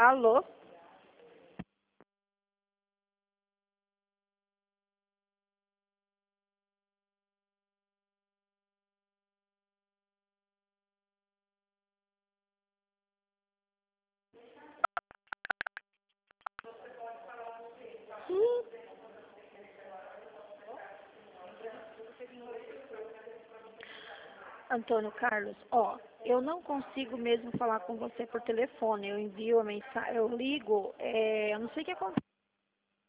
Alô? Hum. Antônio Carlos, ó, eu não consigo mesmo falar com você por telefone. Eu envio a mensagem, eu ligo, eu não sei o que acontece.